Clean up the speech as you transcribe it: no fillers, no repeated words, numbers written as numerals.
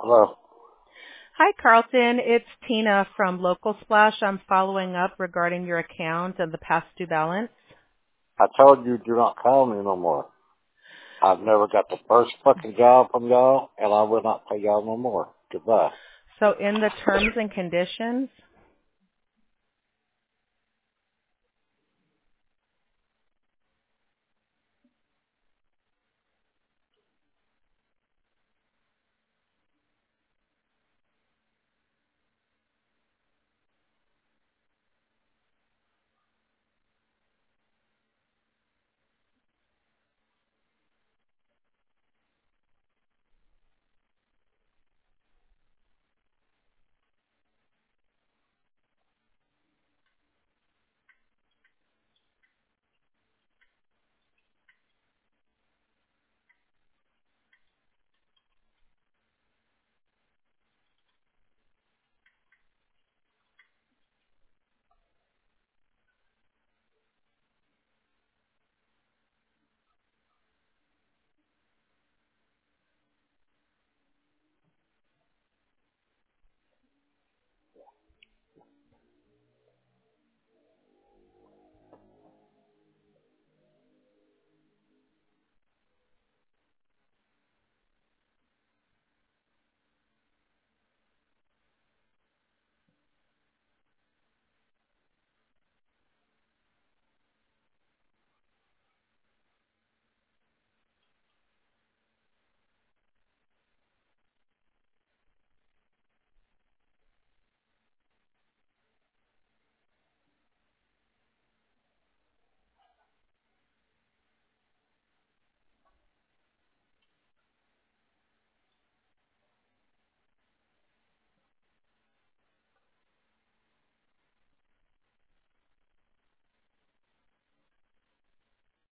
Hello. Hi, Carlton. It's Tina from Local Splash. I'm following up regarding your account and the past due balance. I told you do not call me no more. I've never got the first fucking job from y'all, and I will not pay y'all no more. Goodbye. So in the terms and conditions,